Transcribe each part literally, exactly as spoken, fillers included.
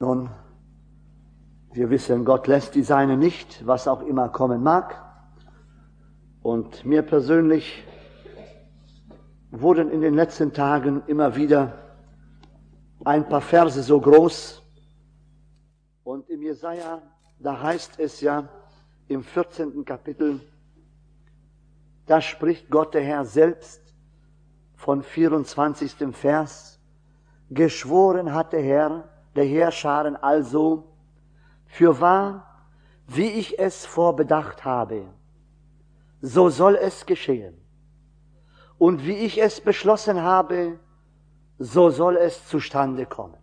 Nun, wir wissen, Gott lässt die Seine nicht, was auch immer kommen mag. Und mir persönlich wurden in den letzten Tagen immer wieder ein paar Verse so groß. Und im Jesaja, da heißt es ja im vierzehnten Kapitel, da spricht Gott der Herr selbst von vierundzwanzigsten Vers. Geschworen hat der Herr, der Heerscharen also, fürwahr, wie ich es vorbedacht habe, so soll es geschehen. Und wie ich es beschlossen habe, so soll es zustande kommen.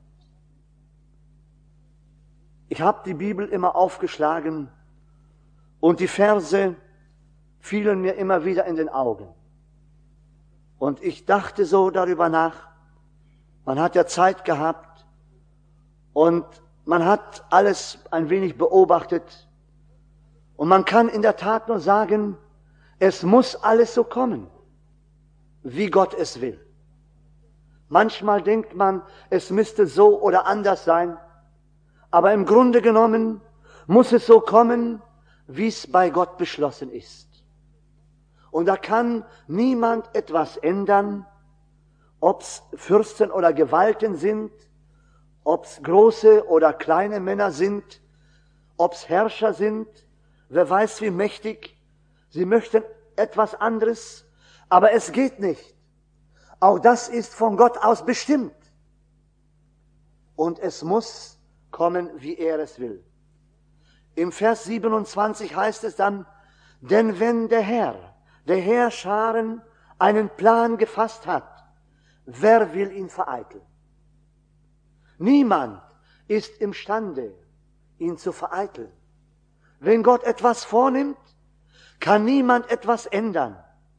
Ich habe die Bibel immer aufgeschlagen und die Verse fielen mir immer wieder in den Augen. Und ich dachte so darüber nach, man hat ja Zeit gehabt und man hat alles ein wenig beobachtet und man kann in der Tat nur sagen, es muss alles so kommen, wie Gott es will. Manchmal denkt man, es müsste so oder anders sein, aber im Grunde genommen muss es so kommen, wie es bei Gott beschlossen ist. Und da kann niemand etwas ändern, ob's Fürsten oder Gewalten sind, ob's große oder kleine Männer sind, ob's Herrscher sind, wer weiß wie mächtig. Sie möchten etwas anderes, aber es geht nicht. Auch das ist von Gott aus bestimmt. Und es muss kommen, wie er es will. Im Vers siebenundzwanzig heißt es dann, denn wenn der Herr, der Heerscharen, einen Plan gefasst hat, wer will ihn vereiteln? Niemand ist imstande, ihn zu vereiteln. Wenn Gott etwas vornimmt, kann niemand etwas ändern.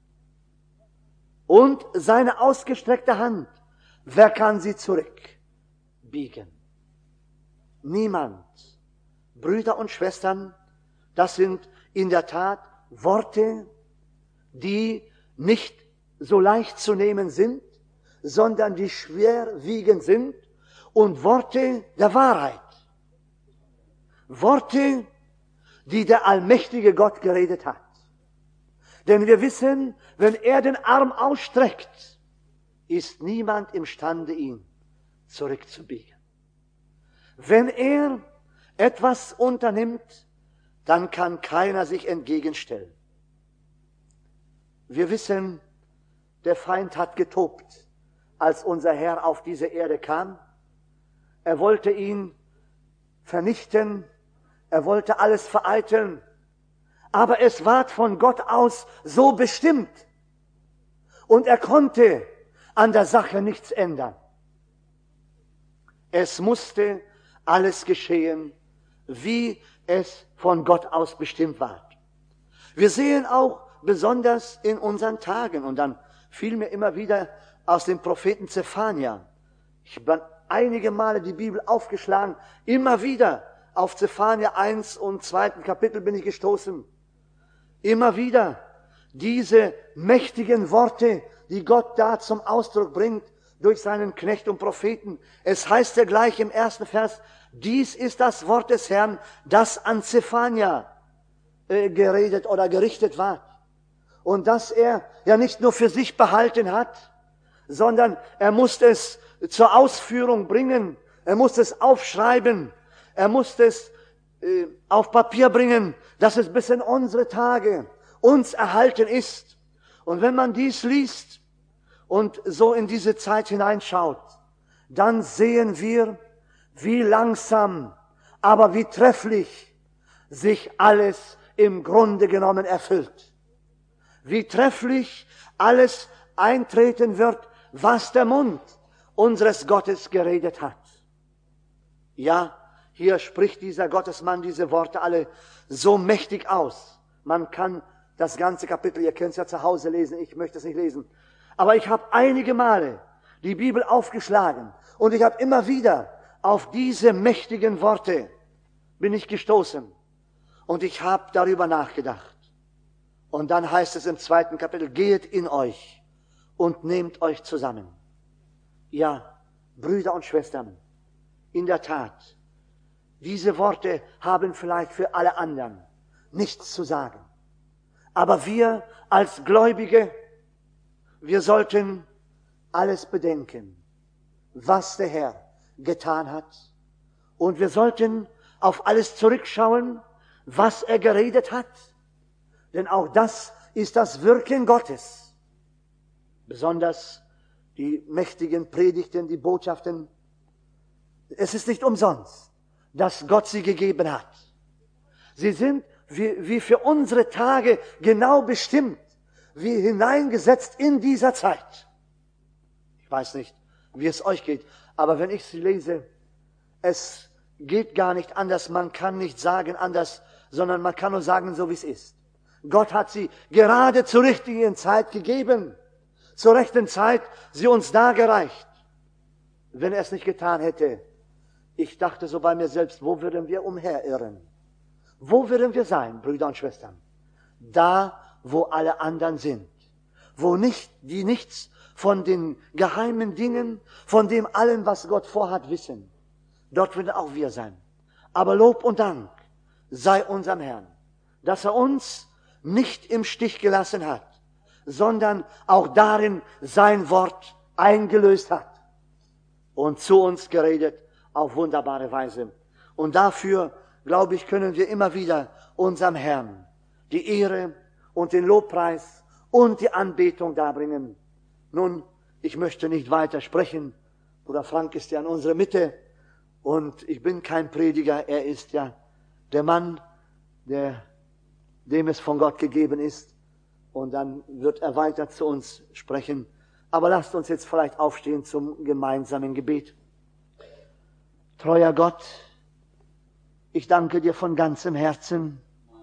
Und seine ausgestreckte Hand, wer kann sie zurückbiegen? Niemand. Brüder und Schwestern, das sind in der Tat Worte, die nicht so leicht zu nehmen sind, sondern die schwerwiegend sind und Worte der Wahrheit. Worte, die der allmächtige Gott geredet hat. Denn wir wissen, wenn er den Arm ausstreckt, ist niemand imstande, ihn zurückzubiegen. Wenn er etwas unternimmt, dann kann keiner sich entgegenstellen. Wir wissen, der Feind hat getobt, als unser Herr auf diese Erde kam. Er wollte ihn vernichten, er wollte alles vereiteln, aber es ward von Gott aus so bestimmt und er konnte an der Sache nichts ändern. Es musste alles geschehen, wie es von Gott aus bestimmt war. Wir sehen auch besonders in unseren Tagen, und dann fiel mir immer wieder aus dem Propheten Zephania. Ich habe einige Male die Bibel aufgeschlagen, immer wieder auf Zephania eins und zweiten Kapitel bin ich gestoßen. Immer wieder diese mächtigen Worte, die Gott da zum Ausdruck bringt durch seinen Knecht und Propheten. Es heißt ja gleich im ersten Vers, dies ist das Wort des Herrn, das an Zephania äh, geredet oder gerichtet war. Und dass er ja nicht nur für sich behalten hat, sondern er musste es zur Ausführung bringen, er musste es aufschreiben, er musste es äh, auf Papier bringen, dass es bis in unsere Tage uns erhalten ist. Und wenn man dies liest und so in diese Zeit hineinschaut, dann sehen wir, wie langsam, aber wie trefflich sich alles im Grunde genommen erfüllt. Wie trefflich alles eintreten wird, was der Mund unseres Gottes geredet hat. Ja, hier spricht dieser Gottesmann diese Worte alle so mächtig aus. Man kann das ganze Kapitel, ihr könnt es ja zu Hause lesen, ich möchte es nicht lesen. Aber ich habe einige Male die Bibel aufgeschlagen und ich habe immer wieder auf diese mächtigen Worte bin ich gestoßen. Und ich habe darüber nachgedacht. Und dann heißt es im zweiten Kapitel, geht in euch und nehmt euch zusammen. Ja, Brüder und Schwestern, in der Tat, Diese Worte haben vielleicht für alle anderen nichts zu sagen. Aber wir als Gläubige, wir sollten alles bedenken, was der Herr getan hat. Und wir sollten auf alles zurückschauen, was er geredet hat. Denn auch das ist das Wirken Gottes. Besonders die mächtigen Predigten, die Botschaften. Es ist nicht umsonst, dass Gott sie gegeben hat. Sie sind wie, wie für unsere Tage genau bestimmt, wie hineingesetzt in dieser Zeit. Ich weiß nicht, wie es euch geht, aber wenn ich sie lese, es geht gar nicht anders, man kann nicht sagen anders, sondern man kann nur sagen, so wie es ist. Gott hat sie gerade zur richtigen Zeit gegeben, zur rechten Zeit sie uns dargereicht. Wenn er es nicht getan hätte, ich dachte so bei mir selbst, wo würden wir umherirren? Wo würden wir sein, Brüder und Schwestern? Da, wo alle anderen sind. Wo nicht, die nichts von den geheimen Dingen, von dem allen, was Gott vorhat, wissen. Dort würden auch wir sein. Aber Lob und Dank sei unserem Herrn, dass er uns nicht im Stich gelassen hat, sondern auch darin sein Wort eingelöst hat und zu uns geredet auf wunderbare Weise. Und dafür, glaube ich, können wir immer wieder unserem Herrn die Ehre und den Lobpreis und die Anbetung darbringen. Nun, ich möchte nicht weiter sprechen. Bruder Frank ist ja in unserer Mitte und ich bin kein Prediger. Er ist ja der Mann, der, dem es von Gott gegeben ist. Und dann wird er weiter zu uns sprechen. Aber lasst uns jetzt vielleicht aufstehen zum gemeinsamen Gebet. Treuer Gott, ich danke dir von ganzem Herzen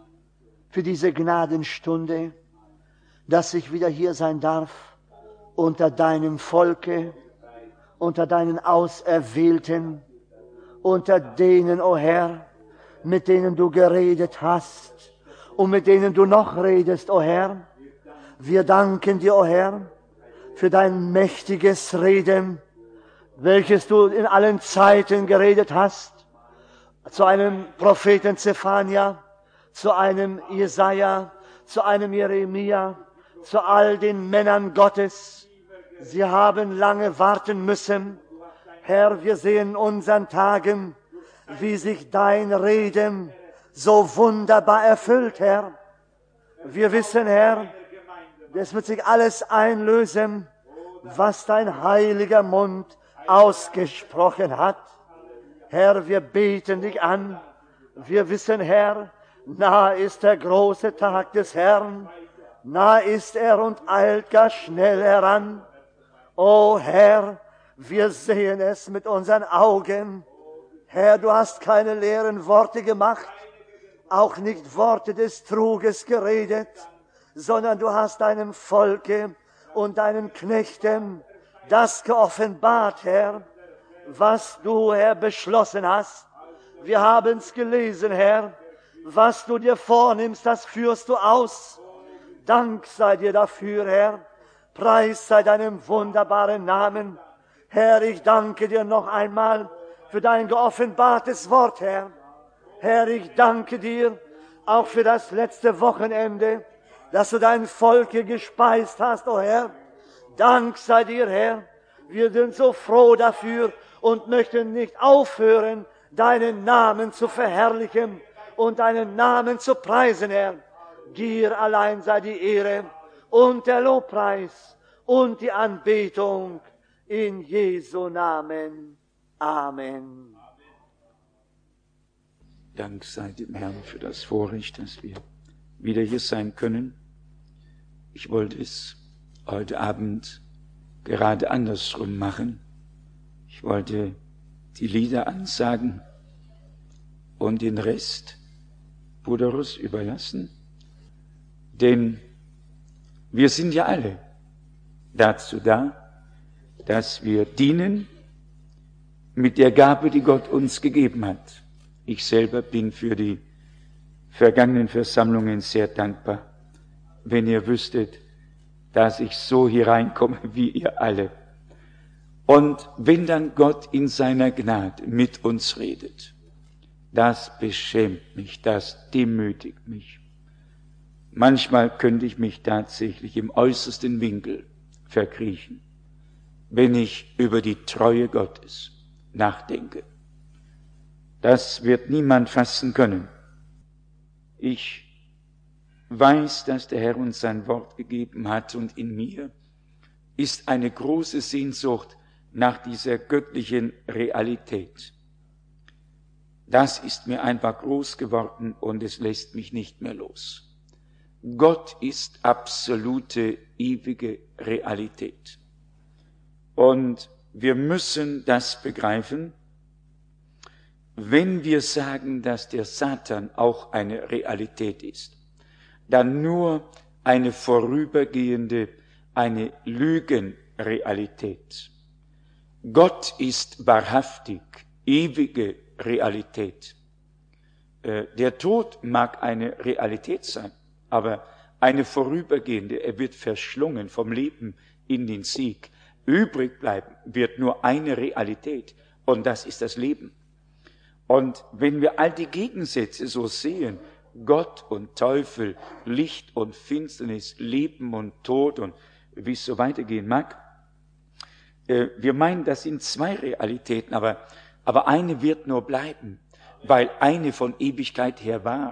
für diese Gnadenstunde, dass ich wieder hier sein darf, unter deinem Volke, unter deinen Auserwählten, unter denen, o Herr, mit denen du geredet hast und mit denen du noch redest, o Herr. Wir danken dir, o Herr, für dein mächtiges Reden, welches du in allen Zeiten geredet hast, zu einem Propheten Zephania, zu einem Jesaja, zu einem Jeremia, zu all den Männern Gottes. Sie haben lange warten müssen. Herr, wir sehen in unseren Tagen, wie sich dein Reden so wunderbar erfüllt, Herr. Wir wissen, Herr, es wird sich alles einlösen, was dein heiliger Mund ausgesprochen hat. Herr, wir beten dich an. Wir wissen, Herr, nah ist der große Tag des Herrn. Nah ist er und eilt gar schnell heran. O Herr, wir sehen es mit unseren Augen. Herr, du hast keine leeren Worte gemacht, auch nicht Worte des Truges geredet, sondern du hast deinem Volke und deinen Knechten das geoffenbart, Herr, was du, Herr, beschlossen hast. Wir haben's gelesen, Herr. Was du dir vornimmst, das führst du aus. Dank sei dir dafür, Herr. Preis sei deinem wunderbaren Namen. Herr, ich danke dir noch einmal für dein geoffenbartes Wort, Herr. Herr, ich danke dir auch für das letzte Wochenende, dass du dein Volk gespeist hast, o Herr. Dank sei dir, Herr. Wir sind so froh dafür und möchten nicht aufhören, deinen Namen zu verherrlichen und deinen Namen zu preisen, Herr. Dir allein sei die Ehre und der Lobpreis und die Anbetung in Jesu Namen. Amen. Dank sei dem Herrn für das Vorrecht, dass wir wieder hier sein können. Ich wollte es heute Abend gerade andersrum machen. Ich wollte die Lieder ansagen und den Rest Bruder Russ überlassen. Denn wir sind ja alle dazu da, dass wir dienen mit der Gabe, die Gott uns gegeben hat. Ich selber bin für die vergangenen Versammlungen sehr dankbar, wenn ihr wüsstet, dass ich so hier reinkomme wie ihr alle. Und wenn dann Gott in seiner Gnade mit uns redet, das beschämt mich, das demütigt mich. Manchmal könnte ich mich tatsächlich im äußersten Winkel verkriechen, wenn ich über die Treue Gottes nachdenke. Das wird niemand fassen können. Ich weiß, dass der Herr uns sein Wort gegeben hat, und in mir ist eine große Sehnsucht nach dieser göttlichen Realität. Das ist mir einfach groß geworden und es lässt mich nicht mehr los. Gott ist absolute, ewige Realität. Und wir müssen das begreifen, wenn wir sagen, dass der Satan auch eine Realität ist, dann nur eine vorübergehende, eine Lügenrealität. Gott ist wahrhaftig, ewige Realität. Der Tod mag eine Realität sein, aber eine vorübergehende, er wird verschlungen vom Leben in den Sieg. Übrig bleiben wird nur eine Realität, und das ist das Leben. Und wenn wir all die Gegensätze so sehen, Gott und Teufel, Licht und Finsternis, Leben und Tod und wie es so weitergehen mag, äh, wir meinen, das sind zwei Realitäten, aber, aber eine wird nur bleiben, weil eine von Ewigkeit her war.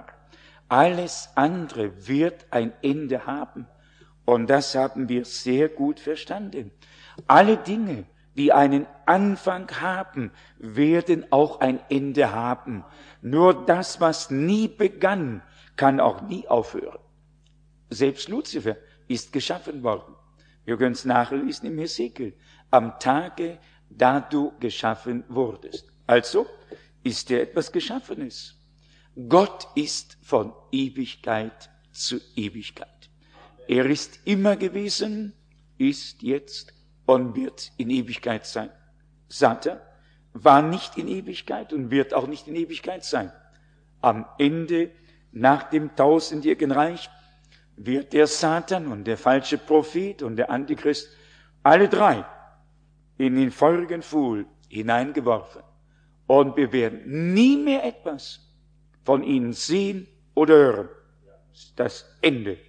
Alles andere wird ein Ende haben, und das haben wir sehr gut verstanden. Alle Dinge, die einen Anfang haben, werden auch ein Ende haben. Nur das, was nie begann, kann auch nie aufhören. Selbst Luzifer ist geschaffen worden. Wir können es nachlesen im Hesekiel. Am Tage, da du geschaffen wurdest. Also ist er etwas Geschaffenes. Gott ist von Ewigkeit zu Ewigkeit. Er ist immer gewesen, ist jetzt und wird in Ewigkeit sein. Satan war nicht in Ewigkeit und wird auch nicht in Ewigkeit sein. Am Ende, nach dem tausendjährigen Reich, wird der Satan und der falsche Prophet und der Antichrist, alle drei, in den feurigen Pfuhl hineingeworfen. Und wir werden nie mehr etwas von ihnen sehen oder hören. Das Ende.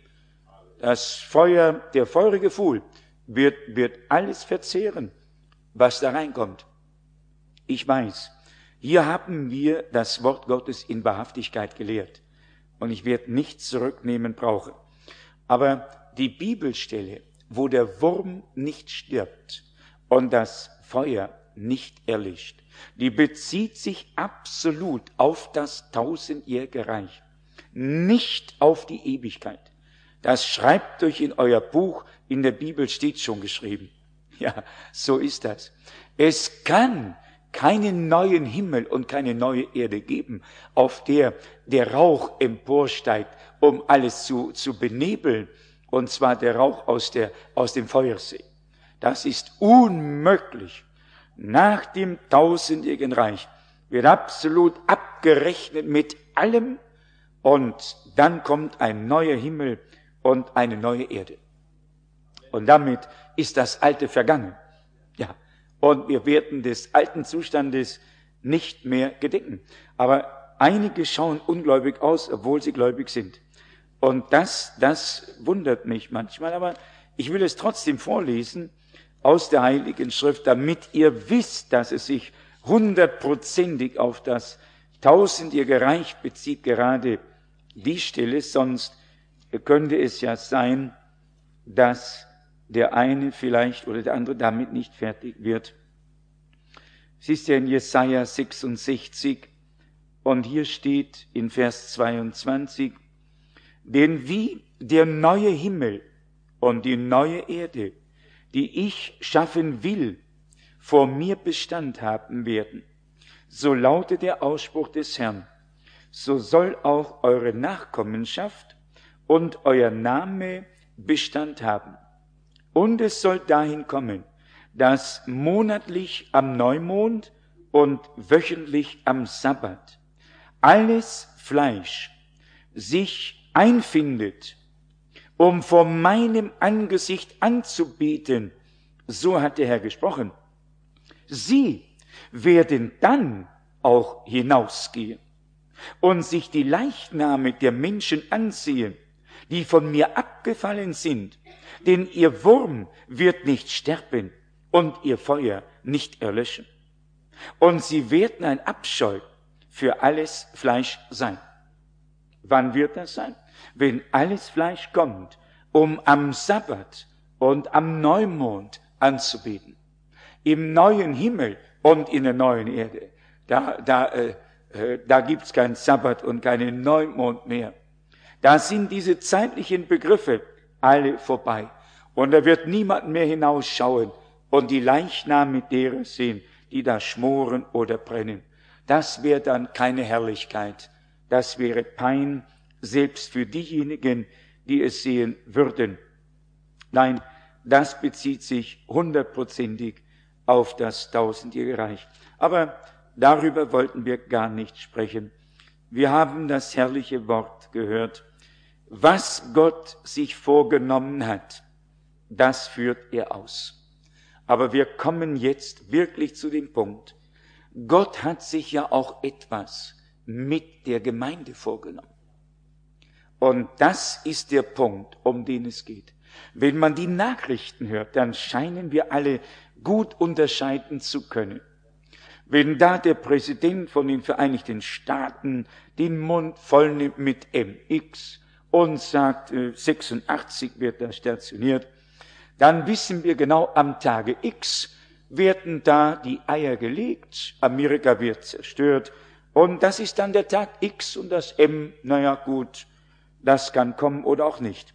Das Feuer, der feurige Pfuhl wird, wird alles verzehren, was da reinkommt. Ich weiß, hier haben wir das Wort Gottes in Wahrhaftigkeit gelehrt. Und ich werde nichts zurücknehmen brauchen. Aber die Bibelstelle, wo der Wurm nicht stirbt und das Feuer nicht erlischt, die bezieht sich absolut auf das tausendjährige Reich, nicht auf die Ewigkeit. Das schreibt euch in euer Buch, in der Bibel steht schon geschrieben. Ja, so ist das. Es kann keinen neuen Himmel und keine neue Erde geben, auf der der Rauch emporsteigt, um alles zu, zu benebeln, und zwar der Rauch aus, der, aus dem Feuersee. Das ist unmöglich. Nach dem tausendjährigen Reich wird absolut abgerechnet mit allem, und dann kommt ein neuer Himmel und eine neue Erde. Und damit ist das Alte vergangen. Ja. Und wir werden des alten Zustandes nicht mehr gedenken. Aber einige schauen ungläubig aus, obwohl sie gläubig sind. Und das, das wundert mich manchmal. Aber ich will es trotzdem vorlesen aus der Heiligen Schrift, damit ihr wisst, dass es sich hundertprozentig auf das tausendjährige Reich bezieht, gerade die Stelle. Sonst könnte es ja sein, dass der eine vielleicht oder der andere damit nicht fertig wird. Es ist ja in Jesaja sechsundsechzig, und hier steht in Vers zweiundzwanzig, denn wie der neue Himmel und die neue Erde, die ich schaffen will, vor mir Bestand haben werden, so lautet der Ausspruch des Herrn, so soll auch eure Nachkommenschaft und euer Name Bestand haben. Und es soll dahin kommen, dass monatlich am Neumond und wöchentlich am Sabbat alles Fleisch sich einfindet, um vor meinem Angesicht anzubeten, so hat der Herr gesprochen. Sie werden dann auch hinausgehen. und sich die Leichname der Menschen ansehen, die von mir abgefallen sind, denn ihr Wurm wird nicht sterben und ihr Feuer nicht erlöschen. Und sie werden ein Abscheu für alles Fleisch sein. Wann wird das sein? Wenn alles Fleisch kommt, um am Sabbat und am Neumond anzubeten. Im neuen Himmel und in der neuen Erde. Da, da, äh, äh, da gibt's keinen Sabbat und keinen Neumond mehr. Da sind diese zeitlichen Begriffe alle vorbei. Und da wird niemand mehr hinausschauen und die Leichname derer sehen, die da schmoren oder brennen. Das wäre dann keine Herrlichkeit. Das wäre Pein, selbst für diejenigen, die es sehen würden. Nein, das bezieht sich hundertprozentig auf das tausendjährige Reich. Aber darüber wollten wir gar nicht sprechen. Wir haben das herrliche Wort gehört. Was Gott sich vorgenommen hat, das führt er aus. Aber wir kommen jetzt wirklich zu dem Punkt. Gott hat sich ja auch etwas mit der Gemeinde vorgenommen. Und das ist der Punkt, um den es geht. Wenn man die Nachrichten hört, dann scheinen wir alle gut unterscheiden zu können. Wenn da der Präsident von den Vereinigten Staaten den Mund voll nimmt mit M X und sagt, äh, sechsundachtzig wird da stationiert, dann wissen wir genau, am Tage X werden da die Eier gelegt, Amerika wird zerstört und das ist dann der Tag X und das M, naja gut, das kann kommen oder auch nicht.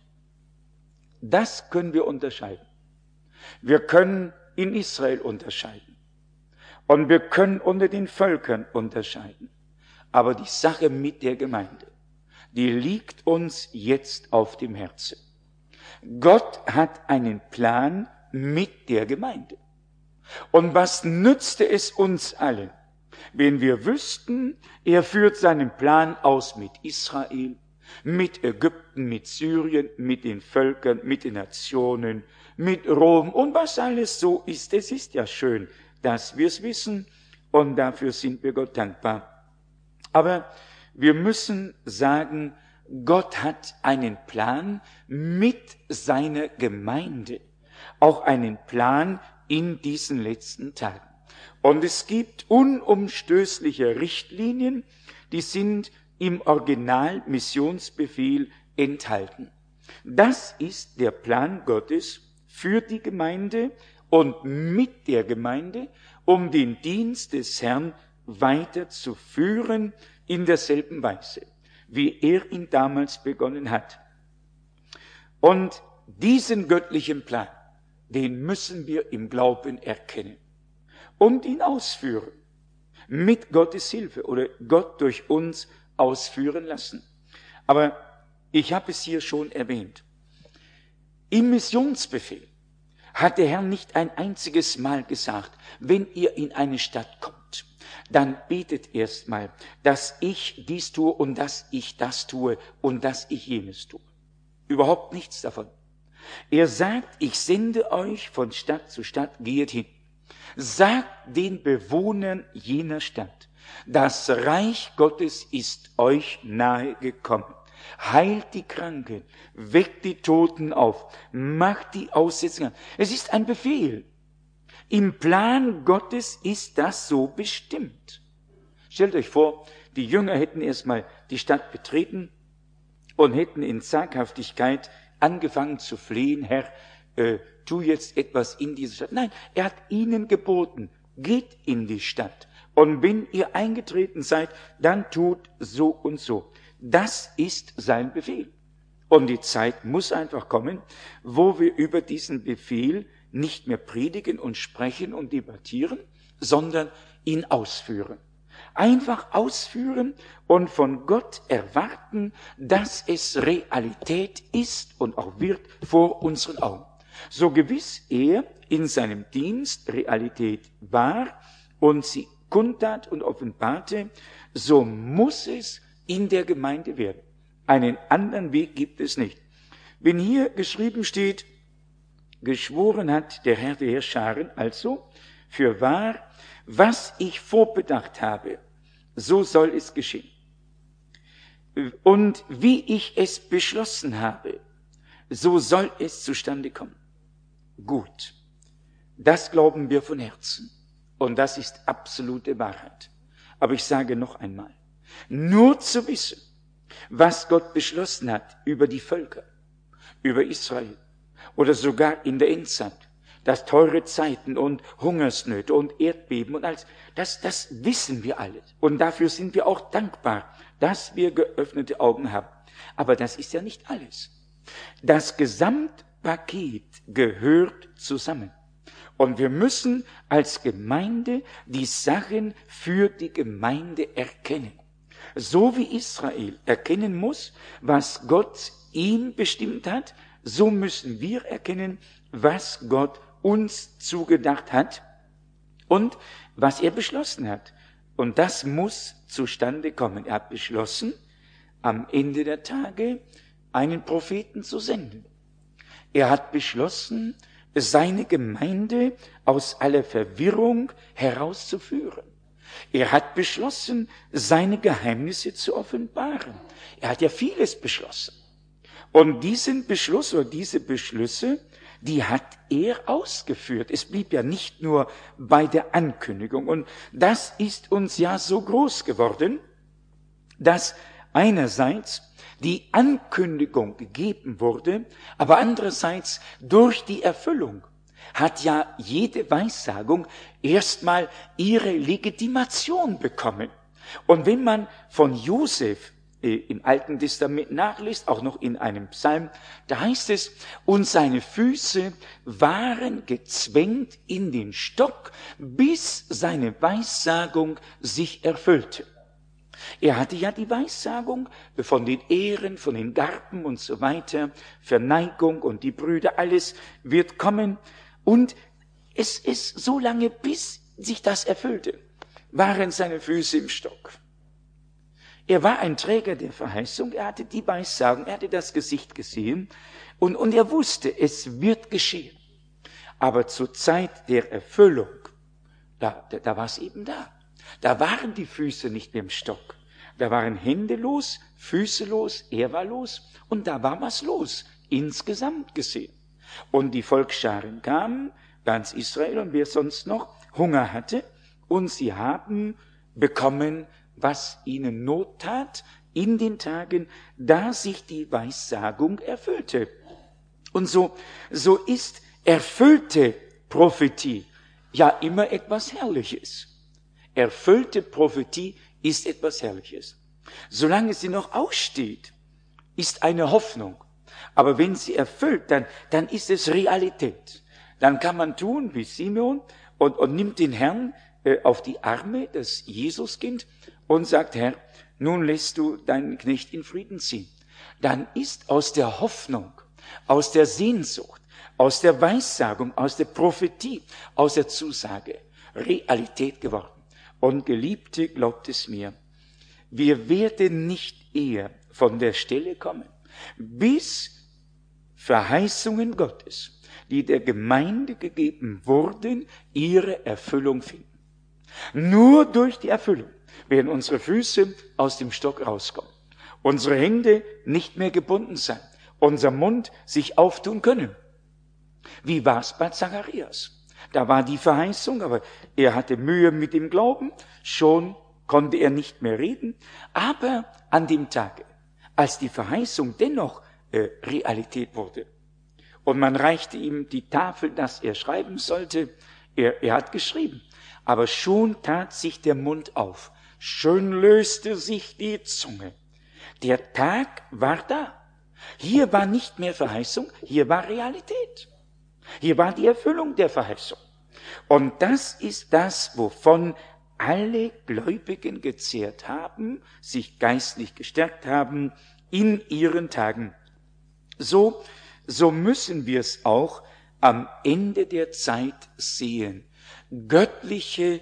Das können wir unterscheiden. Wir können in Israel unterscheiden und wir können unter den Völkern unterscheiden. Aber die Sache mit der Gemeinde, die liegt uns jetzt auf dem Herzen. Gott hat einen Plan mit der Gemeinde. Und was nützte es uns allen, wenn wir wüssten, er führt seinen Plan aus mit Israel, mit Ägypten, mit Syrien, mit den Völkern, mit den Nationen, mit Rom und was alles so ist. Es ist ja schön, dass wir es wissen und dafür sind wir Gott dankbar. Aber wir müssen sagen, Gott hat einen Plan mit seiner Gemeinde, auch einen Plan in diesen letzten Tagen. Und es gibt unumstößliche Richtlinien, die sind im Original-Missionsbefehl enthalten. Das ist der Plan Gottes für die Gemeinde und mit der Gemeinde, um den Dienst des Herrn weiterzuführen in derselben Weise, wie er ihn damals begonnen hat. Und diesen göttlichen Plan, den müssen wir im Glauben erkennen und ihn ausführen, mit Gottes Hilfe oder Gott durch uns ausführen lassen. Aber ich habe es hier schon erwähnt. Im Missionsbefehl hat der Herr nicht ein einziges Mal gesagt, wenn ihr in eine Stadt kommt, dann betet erstmal, dass ich dies tue und dass ich das tue und dass ich jenes tue. Überhaupt nichts davon. Er sagt, ich sende euch von Stadt zu Stadt, geht hin. Sagt den Bewohnern jener Stadt, das Reich Gottes ist euch nahe gekommen. Heilt die Kranken, weckt die Toten auf, macht die Aussätzigen. Es ist ein Befehl. Im Plan Gottes ist das so bestimmt. Stellt euch vor, die Jünger hätten erstmal die Stadt betreten und hätten in Zaghaftigkeit angefangen zu flehen, Herr, äh, tu jetzt etwas in diese Stadt. Nein, er hat ihnen geboten, geht in die Stadt. Und wenn ihr eingetreten seid, dann tut so und so. Das ist sein Befehl. Und die Zeit muss einfach kommen, wo wir über diesen Befehl nicht mehr predigen und sprechen und debattieren, sondern ihn ausführen. Einfach ausführen und von Gott erwarten, dass es Realität ist und auch wird vor unseren Augen. So gewiss er in seinem Dienst Realität war und sie kundtat und offenbarte, so muss es in der Gemeinde werden. Einen anderen Weg gibt es nicht. Wenn hier geschrieben steht, geschworen hat der Herr der Heerscharen, also, fürwahr, was ich vorbedacht habe, so soll es geschehen. und wie ich es beschlossen habe, so soll es zustande kommen. Gut, das glauben wir von Herzen und das ist absolute Wahrheit. Aber ich sage noch einmal, nur zu wissen, was Gott beschlossen hat über die Völker, über Israel oder sogar in der Endzeit, dass teure Zeiten und Hungersnöte und Erdbeben und alles, das, das wissen wir alles. Und dafür sind wir auch dankbar, dass wir geöffnete Augen haben. Aber das ist ja nicht alles. Das Gesamtpaket gehört zusammen. Und wir müssen als Gemeinde die Sachen für die Gemeinde erkennen. So wie Israel erkennen muss, was Gott ihm bestimmt hat, so müssen wir erkennen, was Gott uns zugedacht hat und was er beschlossen hat. Und das muss zustande kommen. Er hat beschlossen, am Ende der Tage einen Propheten zu senden. Er hat beschlossen, seine Gemeinde aus aller Verwirrung herauszuführen. Er hat beschlossen, seine Geheimnisse zu offenbaren. Er hat ja vieles beschlossen. Und diesen Beschluss oder diese Beschlüsse, die hat er ausgeführt. Es blieb ja nicht nur bei der Ankündigung. Und das ist uns ja so groß geworden, dass einerseits die Ankündigung gegeben wurde, aber andererseits durch die Erfüllung hat ja jede Weissagung erstmal ihre Legitimation bekommen. Und wenn man von Josef äh, im Alten Testament nachliest, auch noch in einem Psalm, da heißt es, und seine Füße waren gezwängt in den Stock, bis seine Weissagung sich erfüllte. Er hatte ja die Weissagung von den Ehren, von den Garben und so weiter, Verneigung und die Brüder, alles wird kommen. Und es ist so lange, bis sich das erfüllte, waren seine Füße im Stock. Er war ein Träger der Verheißung, er hatte die Weissagung, er hatte das Gesicht gesehen und, und er wusste, es wird geschehen. Aber zur Zeit der Erfüllung, da, da, da war es eben da. Da waren die Füße nicht mehr im Stock. Da waren Hände los, Füße los, er war los und da war was los, insgesamt gesehen. Und die Volksscharen kamen, ganz Israel und wer sonst noch Hunger hatte und sie haben bekommen, was ihnen Not tat in den Tagen, da sich die Weissagung erfüllte. Und so, so ist erfüllte Prophetie ja immer etwas Herrliches. Erfüllte Prophetie ist etwas Herrliches. Solange sie noch aussteht, ist eine Hoffnung. Aber wenn sie erfüllt, dann, dann ist es Realität. Dann kann man tun wie Simeon und, und nimmt den Herrn äh, auf die Arme, das Jesuskind, und sagt, Herr, nun lässt du deinen Knecht in Frieden ziehen. Dann ist aus der Hoffnung, aus der Sehnsucht, aus der Weissagung, aus der Prophetie, aus der Zusage Realität geworden. Und Geliebte, glaubt es mir, wir werden nicht eher von der Stelle kommen, bis Verheißungen Gottes, die der Gemeinde gegeben wurden, ihre Erfüllung finden. Nur durch die Erfüllung werden unsere Füße aus dem Stock rauskommen, unsere Hände nicht mehr gebunden sein, unser Mund sich auftun können. Wie war es bei Zacharias? Da war die Verheißung, aber er hatte Mühe mit dem Glauben, schon konnte er nicht mehr reden. Aber an dem Tage, als die Verheißung dennoch äh, Realität wurde und man reichte ihm die Tafel, dass er schreiben sollte, er, er hat geschrieben, aber schon tat sich der Mund auf, schön löste sich die Zunge. Der Tag war da. Hier war nicht mehr Verheißung, hier war Realität. Hier war die Erfüllung der Verheißung. Und das ist das, wovon alle Gläubigen gezehrt haben, sich geistlich gestärkt haben in ihren Tagen. So, so müssen wir es auch am Ende der Zeit sehen. Göttliche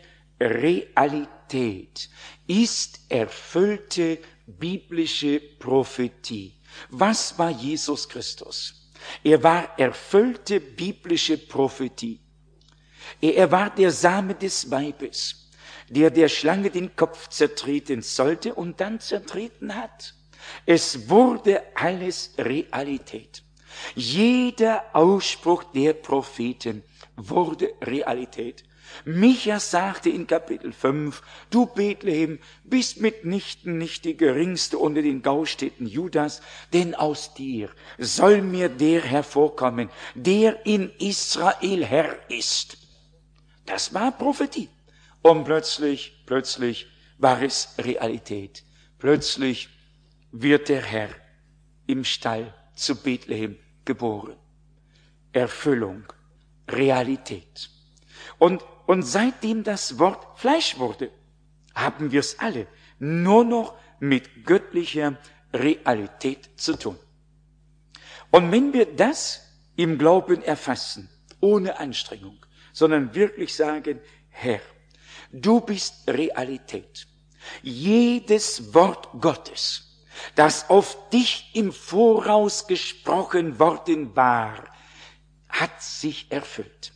Realität ist erfüllte biblische Prophetie. Was war Jesus Christus? Er war erfüllte biblische Prophetie. Er war der Same des Weibes, der der Schlange den Kopf zertreten sollte und dann zertreten hat. Es wurde alles Realität. Jeder Ausspruch der Propheten wurde Realität. Micha sagte in Kapitel fünf, du Bethlehem bist mitnichten nicht die geringste unter den Gaustädten Judas, denn aus dir soll mir der hervorkommen, der in Israel Herr ist. Das war Prophetie. Und plötzlich, plötzlich war es Realität. Plötzlich wird der Herr im Stall zu Bethlehem geboren. Erfüllung, Realität. Und, und seitdem das Wort Fleisch wurde, haben wir es alle nur noch mit göttlicher Realität zu tun. Und wenn wir das im Glauben erfassen, ohne Anstrengung, sondern wirklich sagen, Herr, du bist Realität. Jedes Wort Gottes, das auf dich im Voraus gesprochen worden war, hat sich erfüllt.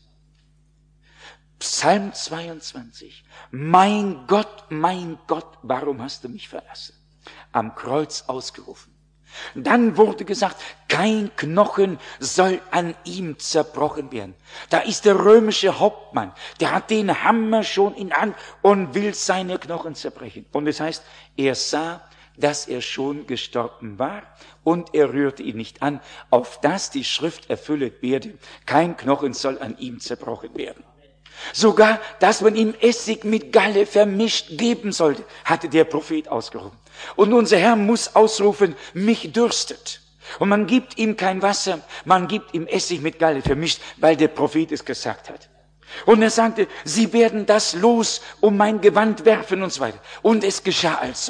Psalm zweiundzwanzig. Mein Gott, mein Gott, warum hast du mich verlassen? Am Kreuz ausgerufen. Dann wurde gesagt, kein Knochen soll an ihm zerbrochen werden. Da ist der römische Hauptmann, der hat den Hammer schon in Hand und will seine Knochen zerbrechen. Und es heißt, er sah, dass er schon gestorben war und er rührte ihn nicht an, auf dass die Schrift erfüllt werde. Kein Knochen soll an ihm zerbrochen werden. Sogar, dass man ihm Essig mit Galle vermischt geben sollte, hatte der Prophet ausgerufen. Und unser Herr muss ausrufen, mich dürstet. Und man gibt ihm kein Wasser, man gibt ihm Essig mit Galle vermischt, weil der Prophet es gesagt hat. Und er sagte, sie werden das Los um mein Gewand werfen und so weiter. Und es geschah also.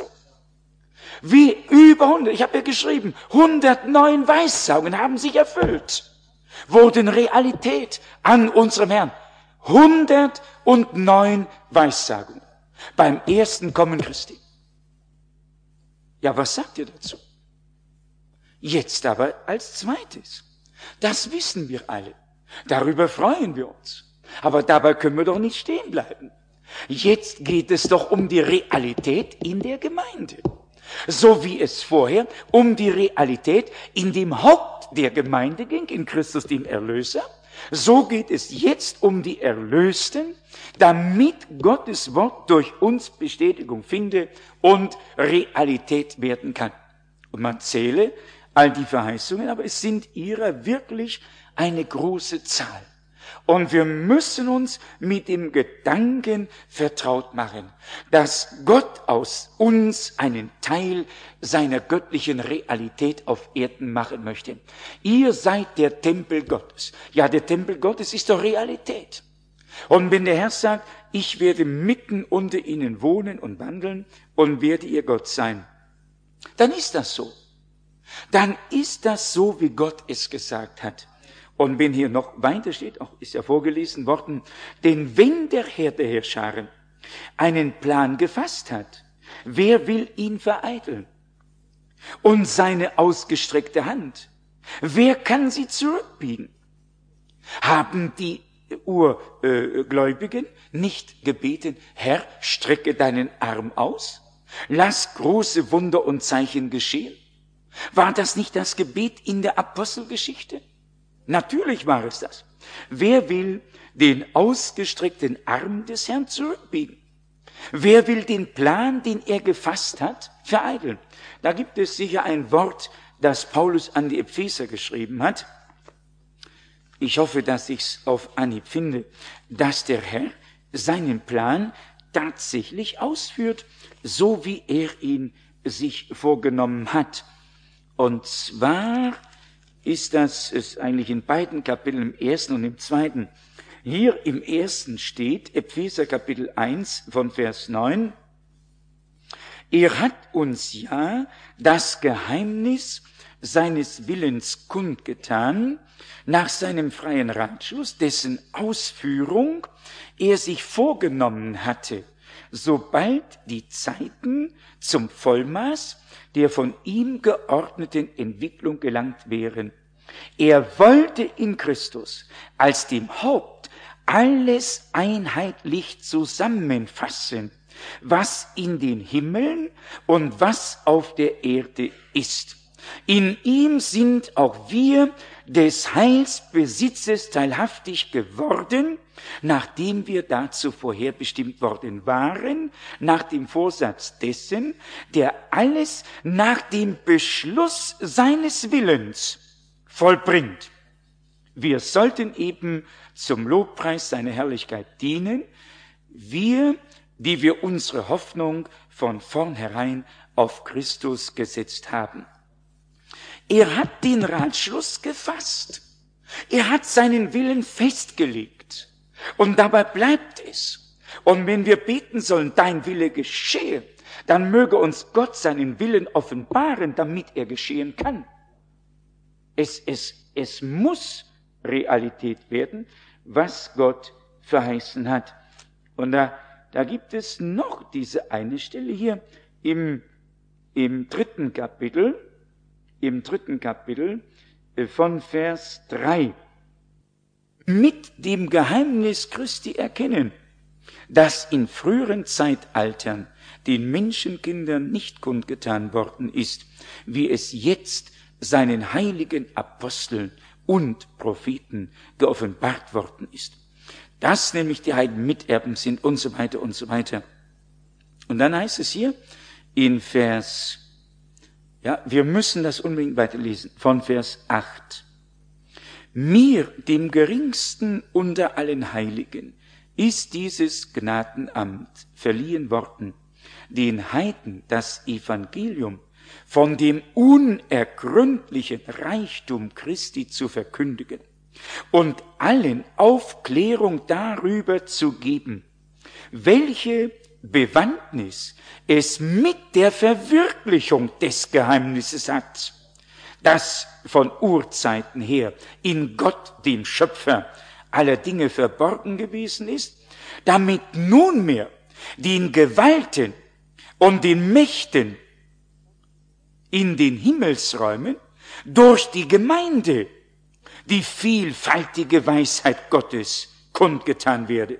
Wie über hundert, ich habe ja geschrieben, hundertneun Weissagungen haben sich erfüllt, wurden Realität an unserem Herrn. hundertneun Weissagungen beim ersten Kommen Christi. Ja, was sagt ihr dazu? Jetzt aber als zweites. Das wissen wir alle. Darüber freuen wir uns. Aber dabei können wir doch nicht stehen bleiben. Jetzt geht es doch um die Realität in der Gemeinde. So wie es vorher um die Realität in dem Haupt der Gemeinde ging, in Christus dem Erlöser. So geht es jetzt um die Erlösten, damit Gottes Wort durch uns Bestätigung finde und Realität werden kann. Und man zähle all die Verheißungen, aber es sind ihrer wirklich eine große Zahl. Und wir müssen uns mit dem Gedanken vertraut machen, dass Gott aus uns einen Teil seiner göttlichen Realität auf Erden machen möchte. Ihr seid der Tempel Gottes. Ja, der Tempel Gottes ist doch Realität. Und wenn der Herr sagt, ich werde mitten unter ihnen wohnen und wandeln und werde ihr Gott sein, dann ist das so. Dann ist das so, wie Gott es gesagt hat. Und wenn hier noch weiter steht, auch ist ja vorgelesen worden, denn wenn der Herr der Heerscharen einen Plan gefasst hat, wer will ihn vereiteln? Und seine ausgestreckte Hand, wer kann sie zurückbiegen? Haben die Urgläubigen nicht gebeten, Herr, strecke deinen Arm aus, lass große Wunder und Zeichen geschehen? War das nicht das Gebet in der Apostelgeschichte? Natürlich war es das. Wer will den ausgestreckten Arm des Herrn zurückbiegen? Wer will den Plan, den er gefasst hat, vereiteln? Da gibt es sicher ein Wort, das Paulus an die Epheser geschrieben hat. Ich hoffe, dass ich es auf Anhieb finde, dass der Herr seinen Plan tatsächlich ausführt, so wie er ihn sich vorgenommen hat. Und zwar ist das ist eigentlich in beiden Kapiteln, im ersten und im zweiten. Hier im ersten steht, Epheser Kapitel eins von Vers neun, er hat uns ja das Geheimnis seines Willens kundgetan, nach seinem freien Ratschluss, dessen Ausführung er sich vorgenommen hatte, sobald die Zeiten zum Vollmaß der von ihm geordneten Entwicklung gelangt wären. Er wollte in Christus als dem Haupt alles einheitlich zusammenfassen was in den Himmeln und was auf der Erde ist. In ihm sind auch wir des Heilsbesitzes teilhaftig geworden, nachdem wir dazu vorherbestimmt worden waren, nach dem Vorsatz dessen, der alles nach dem Beschluss seines Willens vollbringt. Wir sollten eben zum Lobpreis seiner Herrlichkeit dienen, wir, die wir unsere Hoffnung von vornherein auf Christus gesetzt haben. Er hat den Ratschluss gefasst. Er hat seinen Willen festgelegt. Und dabei bleibt es. Und wenn wir beten sollen, dein Wille geschehe, dann möge uns Gott seinen Willen offenbaren, damit er geschehen kann. Es, es, es muss Realität werden, was Gott verheißen hat. Und da, da gibt es noch diese eine Stelle hier im, im dritten Kapitel, im dritten Kapitel von Vers drei. Mit dem Geheimnis Christi erkennen, das in früheren Zeitaltern den Menschenkindern nicht kundgetan worden ist, wie es jetzt seinen heiligen Aposteln und Propheten geoffenbart worden ist. Dass nämlich die Heiden Miterben sind und so weiter und so weiter. Und dann heißt es hier in Vers, ja, wir müssen das unbedingt weiterlesen, von Vers acht. Mir, dem geringsten unter allen Heiligen, ist dieses Gnadenamt verliehen worden, den Heiden das Evangelium von dem unergründlichen Reichtum Christi zu verkündigen und allen Aufklärung darüber zu geben, welche Bewandtnis es mit der Verwirklichung des Geheimnisses hat, das von Urzeiten her in Gott, dem Schöpfer aller Dinge, verborgen gewesen ist, damit nunmehr den Gewalten und den Mächten in den Himmelsräumen durch die Gemeinde die vielfältige Weisheit Gottes kundgetan werde.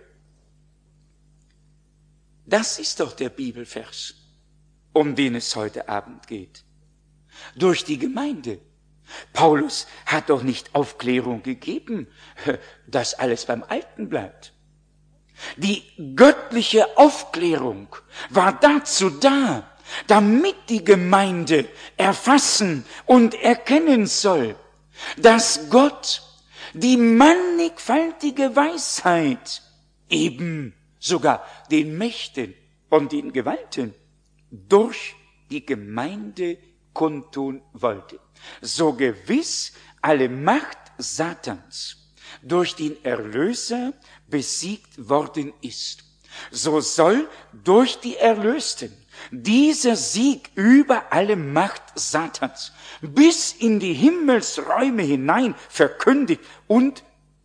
Das ist doch der Bibelvers, um den es heute Abend geht. Durch die Gemeinde. Paulus hat doch nicht Aufklärung gegeben, dass alles beim Alten bleibt. Die göttliche Aufklärung war dazu da, damit die Gemeinde erfassen und erkennen soll, dass Gott die mannigfaltige Weisheit eben sogar den Mächten und den Gewalten durch die Gemeinde kundtun wollte. So gewiss alle Macht Satans durch den Erlöser besiegt worden ist, so soll durch die Erlösten dieser Sieg über alle Macht Satans bis in die Himmelsräume hinein verkündigt und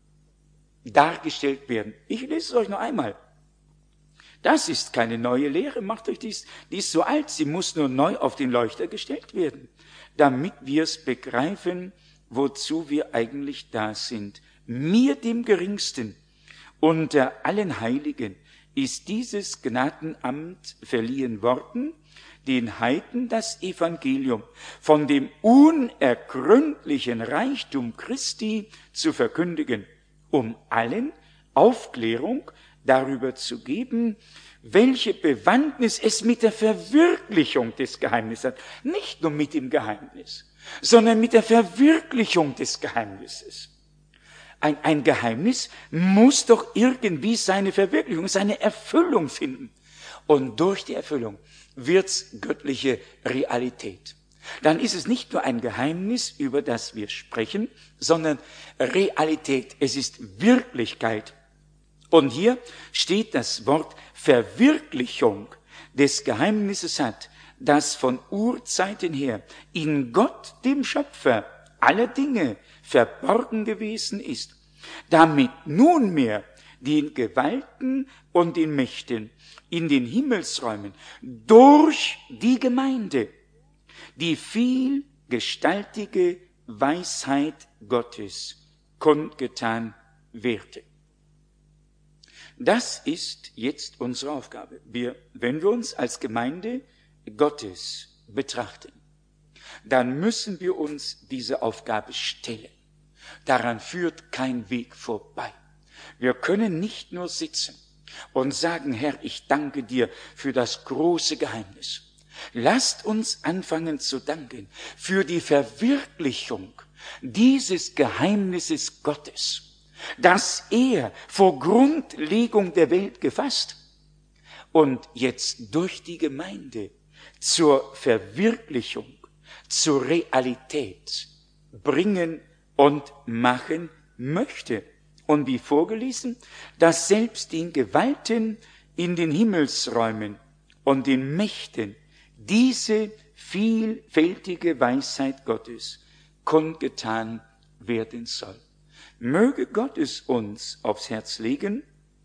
dargestellt werden. Ich lese es euch noch einmal. Das ist keine neue Lehre, macht euch dies, dies so alt, sie muss nur neu auf den Leuchter gestellt werden, damit wir es begreifen, wozu wir eigentlich da sind. Mir, dem Geringsten, unter allen Heiligen, ist dieses Gnadenamt verliehen worden, den Heiden das Evangelium von dem unergründlichen Reichtum Christi zu verkündigen, um allen Aufklärung darüber zu geben, welche Bewandtnis es mit der Verwirklichung des Geheimnisses hat. Nicht nur mit dem Geheimnis, sondern mit der Verwirklichung des Geheimnisses. Ein, ein Geheimnis muss doch irgendwie seine Verwirklichung, seine Erfüllung finden. Und durch die Erfüllung wird's göttliche Realität. Dann ist es nicht nur ein Geheimnis, über das wir sprechen, sondern Realität. Es ist Wirklichkeit. Und hier steht das Wort Verwirklichung des Geheimnisses hat, das von Urzeiten her in Gott, dem Schöpfer aller Dinge, verborgen gewesen ist, damit nunmehr den Gewalten und den Mächten in den Himmelsräumen durch die Gemeinde die vielgestaltige Weisheit Gottes kundgetan werde. Das ist jetzt unsere Aufgabe. Wir, wenn wir uns als Gemeinde Gottes betrachten, dann müssen wir uns diese Aufgabe stellen. Daran führt kein Weg vorbei. Wir können nicht nur sitzen und sagen, Herr, ich danke dir für das große Geheimnis. Lasst uns anfangen zu danken für die Verwirklichung dieses Geheimnisses Gottes, das er vor Grundlegung der Welt gefasst und jetzt durch die Gemeinde zur Verwirklichung, zur Realität bringen und machen möchte. Und wie vorgelesen, dass selbst den Gewalten in den Himmelsräumen und den Mächten diese vielfältige Weisheit Gottes kundgetan werden soll. Möge Gott es uns aufs Herz legen,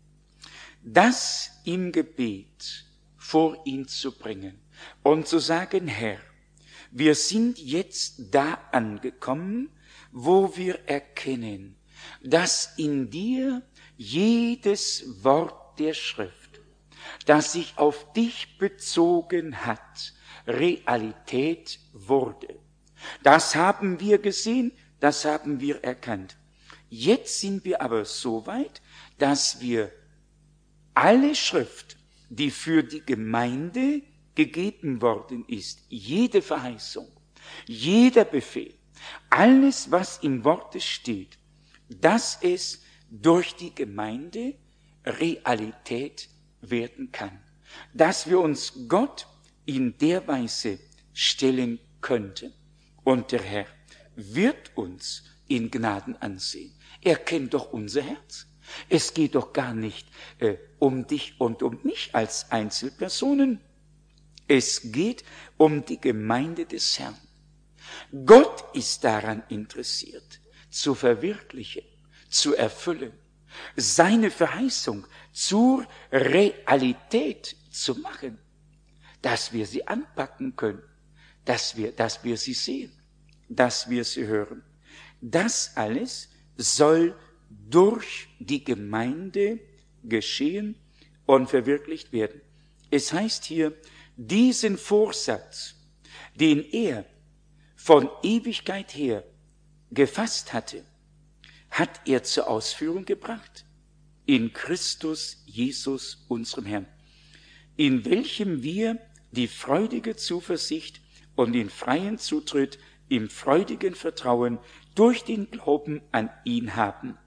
das im Gebet vor ihn zu bringen und zu sagen, Herr, wir sind jetzt da angekommen, wo wir erkennen, dass in dir jedes Wort der Schrift, das sich auf dich bezogen hat, Realität wurde. Das haben wir gesehen, das haben wir erkannt. Jetzt sind wir aber so weit, dass wir alle Schrift, die für die Gemeinde gegeben worden ist, jede Verheißung, jeder Befehl, alles, was im Worte steht, dass es durch die Gemeinde Realität werden kann. Dass wir uns Gott in der Weise stellen könnten. Und der Herr wird uns in Gnaden ansehen. Er kennt doch unser Herz. Es geht doch gar nicht äh, um dich und um mich als Einzelpersonen. Es geht um die Gemeinde des Herrn. Gott ist daran interessiert, zu verwirklichen, zu erfüllen, seine Verheißung zur Realität zu machen, dass wir sie anpacken können, dass wir, dass wir sie sehen, dass wir sie hören. Das alles soll durch die Gemeinde geschehen und verwirklicht werden. Es heißt hier, diesen Vorsatz, den er von Ewigkeit her gefasst hatte, hat er zur Ausführung gebracht in Christus Jesus, unserem Herrn, in welchem wir die freudige Zuversicht und den freien Zutritt im freudigen Vertrauen durch den Glauben an ihn haben.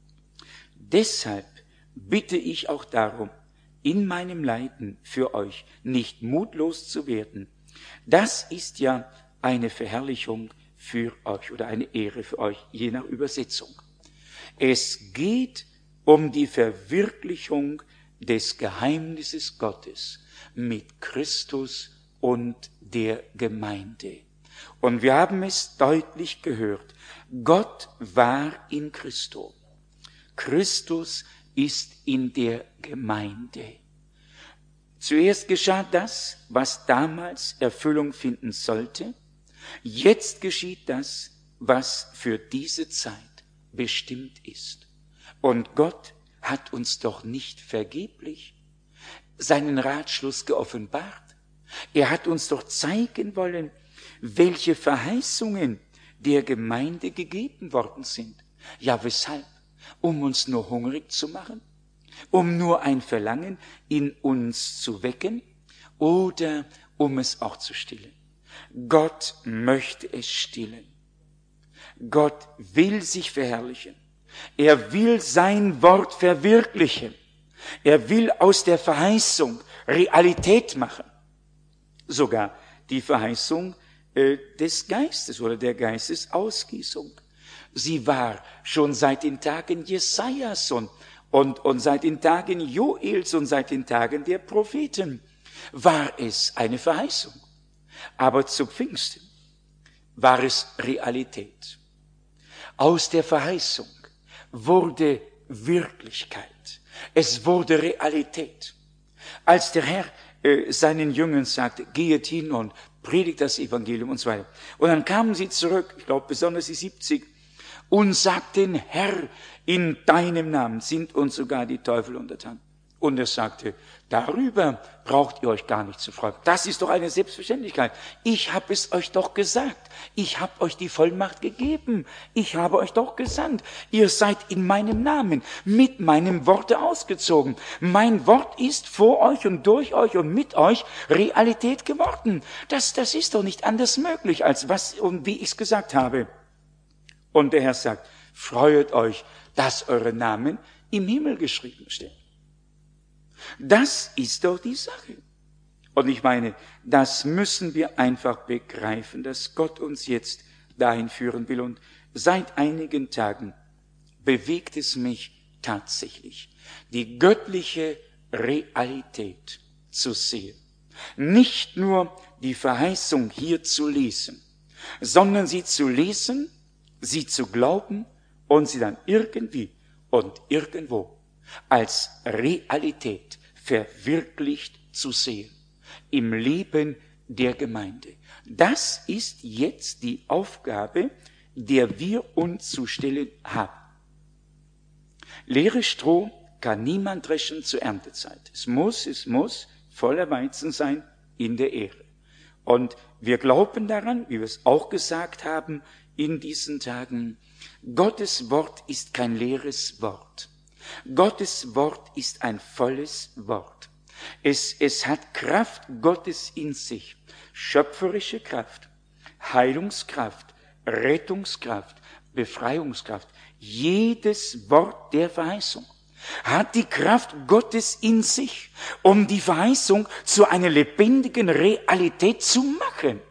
Deshalb bitte ich auch darum, in meinem Leiden für euch nicht mutlos zu werden. Das ist ja eine Verherrlichung für euch oder eine Ehre für euch, je nach Übersetzung. Es geht um die Verwirklichung des Geheimnisses Gottes mit Christus und der Gemeinde. Und wir haben es deutlich gehört. Gott war in Christo. Christus ist in der Gemeinde. Zuerst geschah das, was damals Erfüllung finden sollte. Jetzt geschieht das, was für diese Zeit bestimmt ist. Und Gott hat uns doch nicht vergeblich seinen Ratschluss geoffenbart. Er hat uns doch zeigen wollen, welche Verheißungen der Gemeinde gegeben worden sind. Ja, weshalb? Um uns nur hungrig zu machen? Um nur ein Verlangen in uns zu wecken? Oder um es auch zu stillen? Gott möchte es stillen. Gott will sich verherrlichen. Er will sein Wort verwirklichen. Er will aus der Verheißung Realität machen. Sogar die Verheißung äh, des Geistes oder der Geistesausgießung. Sie war schon seit den Tagen Jesajas und, und, und seit den Tagen Joels und seit den Tagen der Propheten war es eine Verheißung. Aber zu Pfingsten war es Realität. Aus der Verheißung wurde Wirklichkeit. Es wurde Realität. Als der Herr äh, seinen Jüngern sagte, geht hin und predigt das Evangelium und so weiter. Und dann kamen sie zurück, ich glaube besonders die siebzig, und sagten, Herr, in deinem Namen sind uns sogar die Teufel untertan. Und er sagte, darüber braucht ihr euch gar nicht zu freuen. Das ist doch eine Selbstverständlichkeit. Ich habe es euch doch gesagt. Ich habe euch die Vollmacht gegeben. Ich habe euch doch gesandt. Ihr seid in meinem Namen mit meinem Worte ausgezogen. Mein Wort ist vor euch und durch euch und mit euch Realität geworden. Das, das ist doch nicht anders möglich, als was und wie ich es gesagt habe. Und der Herr sagt, freuet euch, dass eure Namen im Himmel geschrieben stehen. Das ist doch die Sache. Und ich meine, das müssen wir einfach begreifen, dass Gott uns jetzt dahin führen will. Und seit einigen Tagen bewegt es mich tatsächlich, die göttliche Realität zu sehen. Nicht nur die Verheißung hier zu lesen, sondern sie zu lesen, sie zu glauben und sie dann irgendwie und irgendwo als Realität verwirklicht zu sehen im Leben der Gemeinde. Das ist jetzt die Aufgabe, der wir uns zu stellen haben. Leere Stroh kann niemand dreschen zur Erntezeit. Es muss, es muss voller Weizen sein in der Ehre. Und wir glauben daran, wie wir es auch gesagt haben in diesen Tagen, Gottes Wort ist kein leeres Wort. Gottes Wort ist ein volles Wort. Es, es hat Kraft Gottes in sich, schöpferische Kraft, Heilungskraft, Rettungskraft, Befreiungskraft. Jedes Wort der Verheißung hat die Kraft Gottes in sich, um die Verheißung zu einer lebendigen Realität zu machen.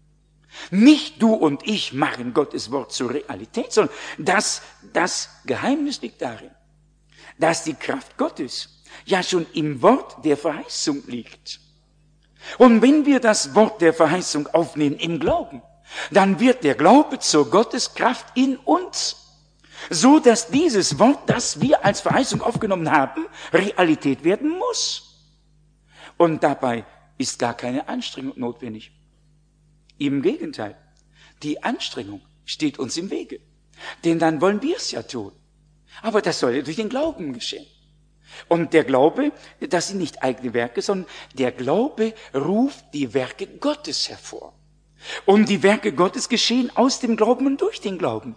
Nicht du und ich machen Gottes Wort zur Realität, sondern das, das Geheimnis liegt darin, dass die Kraft Gottes ja schon im Wort der Verheißung liegt. Und wenn wir das Wort der Verheißung aufnehmen im Glauben, dann wird der Glaube zur Gotteskraft in uns, so dass dieses Wort, das wir als Verheißung aufgenommen haben, Realität werden muss. Und dabei ist gar keine Anstrengung notwendig. Im Gegenteil, die Anstrengung steht uns im Wege, denn dann wollen wir es ja tun. Aber das soll ja durch den Glauben geschehen. Und der Glaube, das sind nicht eigene Werke, sondern der Glaube ruft die Werke Gottes hervor. Und die Werke Gottes geschehen aus dem Glauben und durch den Glauben,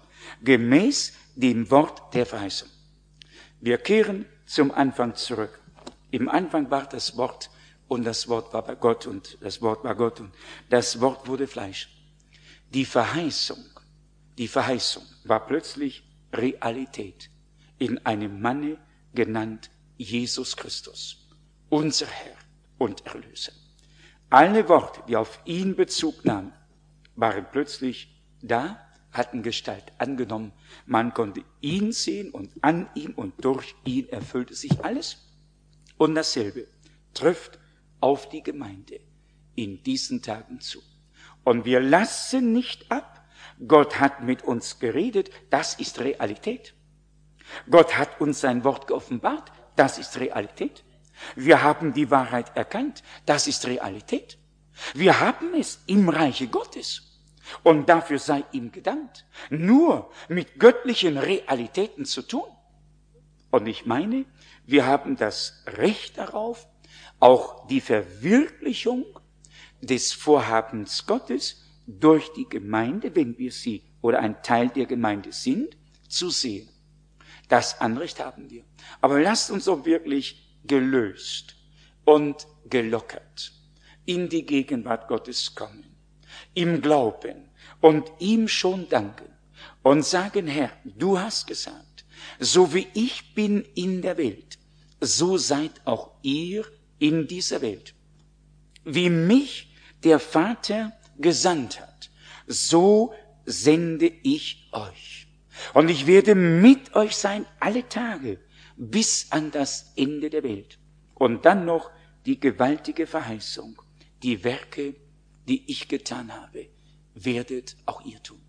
gemäß dem Wort der Verheißung. Wir kehren zum Anfang zurück. Im Anfang war das Wort und das Wort war bei Gott und das Wort war Gott und das Wort wurde Fleisch. Die Verheißung, die Verheißung war plötzlich Realität in einem Manne genannt Jesus Christus, unser Herr und Erlöser. Alle Worte, die auf ihn Bezug nahmen, waren plötzlich da, hatten Gestalt angenommen. Man konnte ihn sehen und an ihm und durch ihn erfüllte sich alles. Und dasselbe trifft auf die Gemeinde in diesen Tagen zu. Und wir lassen nicht ab. Gott hat mit uns geredet, das ist Realität. Gott hat uns sein Wort geoffenbart, das ist Realität. Wir haben die Wahrheit erkannt, das ist Realität. Wir haben es im Reiche Gottes. Und dafür sei ihm gedankt, nur mit göttlichen Realitäten zu tun. Und ich meine, wir haben das Recht darauf, auch die Verwirklichung des Vorhabens Gottes durch die Gemeinde, wenn wir sie oder ein Teil der Gemeinde sind, zu sehen. Das Anrecht haben wir. Aber lasst uns doch wirklich gelöst und gelockert in die Gegenwart Gottes kommen, im Glauben und ihm schon danken und sagen, Herr, du hast gesagt, so wie ich bin in der Welt, so seid auch ihr in dieser Welt. Wie mich der Vater gesandt hat, so sende ich euch. Und ich werde mit euch sein alle Tage bis an das Ende der Welt. Und dann noch die gewaltige Verheißung, die Werke, die ich getan habe, werdet auch ihr tun.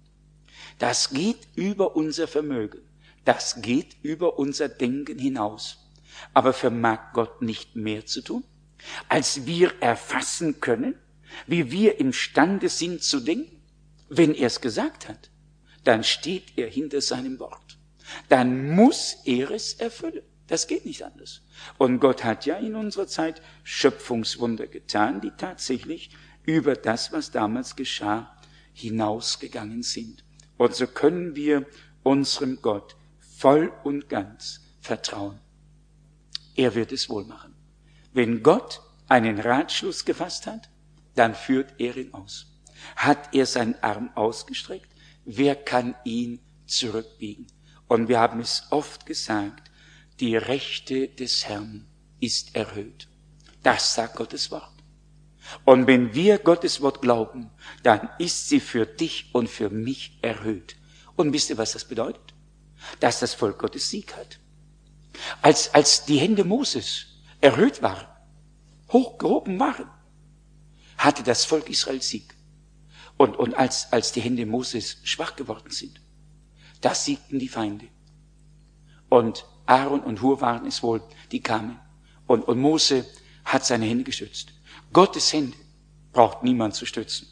Das geht über unser Vermögen, das geht über unser Denken hinaus. Aber vermag Gott nicht mehr zu tun, als wir erfassen können, wie wir imstande sind zu denken, wenn er es gesagt hat? dann steht er hinter seinem Wort. Dann muss er es erfüllen. Das geht nicht anders. Und Gott hat ja in unserer Zeit Schöpfungswunder getan, die tatsächlich über das, was damals geschah, hinausgegangen sind. Und so können wir unserem Gott voll und ganz vertrauen. Er wird es wohl machen. Wenn Gott einen Ratschluss gefasst hat, dann führt er ihn aus. Hat er seinen Arm ausgestreckt, wer kann ihn zurückbiegen? Und wir haben es oft gesagt, die Rechte des Herrn ist erhöht. Das sagt Gottes Wort. Und wenn wir Gottes Wort glauben, dann ist sie für dich und für mich erhöht. Und wisst ihr, was das bedeutet? Dass das Volk Gottes Sieg hat. Als, als die Hände Moses erhöht waren, hochgehoben waren, hatte das Volk Israel Sieg. Und, und als, als die Hände Moses schwach geworden sind, da siegten die Feinde. Und Aaron und Hur waren es wohl, die kamen. Und, und Mose hat seine Hände gestützt. Gottes Hände braucht niemand zu stützen.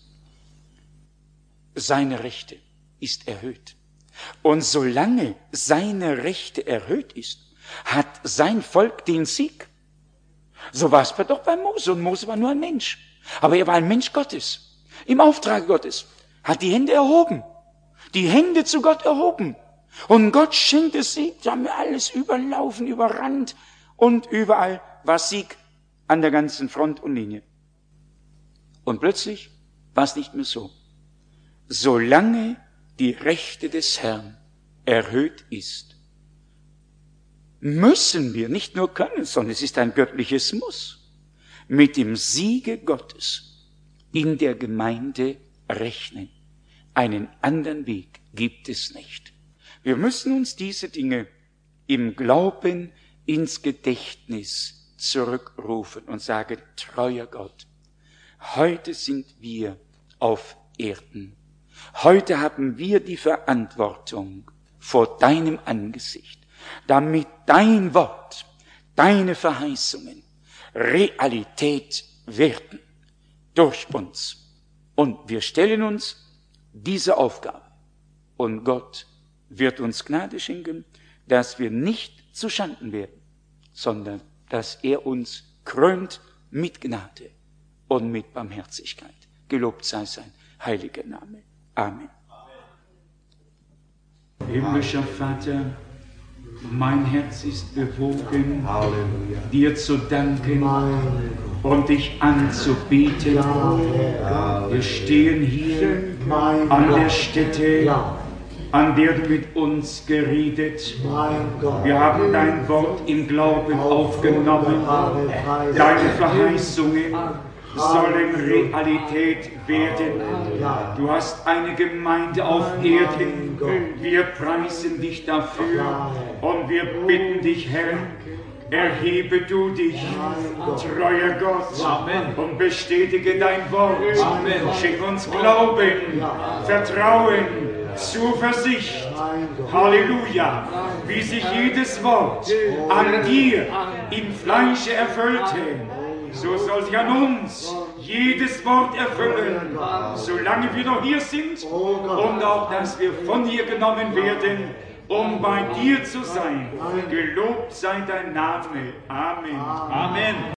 Seine Rechte ist erhöht. Und solange seine Rechte erhöht ist, hat sein Volk den Sieg. So war es doch bei Mose. Und Mose war nur ein Mensch. Aber er war ein Mensch Gottes. Im Auftrag Gottes. Hat die Hände erhoben. Die Hände zu Gott erhoben. Und Gott schenkt es Sieg. Da haben wir alles überlaufen, überrannt. Und überall war Sieg an der ganzen Front und Linie. Und plötzlich war es nicht mehr so. Solange die Rechte des Herrn erhöht ist, müssen wir nicht nur können, sondern es ist ein göttliches Muss, mit dem Siege Gottes in der Gemeinde rechnen. Einen anderen Weg gibt es nicht. Wir müssen uns diese Dinge im Glauben ins Gedächtnis zurückrufen und sagen, treuer Gott, heute sind wir auf Erden. Heute haben wir die Verantwortung vor deinem Angesicht, damit dein Wort, deine Verheißungen Realität werden durch uns. Und wir stellen uns diese Aufgabe. Und Gott wird uns Gnade schenken, dass wir nicht zu Schanden werden, sondern dass er uns krönt mit Gnade und mit Barmherzigkeit. Gelobt sei sein heiliger Name. Amen. Himmlischer Vater, mein Herz ist bewogen, Halleluja, dir zu danken und dich anzubeten. Ja, wir stehen hier an der Stätte, an der du mit uns geredet. Wir haben dein Wort im Glauben aufgenommen. Deine Verheißungen sollen Realität werden. Du hast eine Gemeinde auf Erden. Wir preisen dich dafür und wir bitten dich, Herr, erhebe du dich, treuer Gott, Amen, und bestätige dein Wort. Amen. Schenk uns Glauben, Vertrauen, Zuversicht. Halleluja. Wie sich jedes Wort an dir im Fleische erfüllte, so soll sich an uns jedes Wort erfüllen, solange wir noch hier sind, und auch, dass wir von hier genommen werden, um bei dir zu sein. Gelobt sei dein Name. Amen. Amen.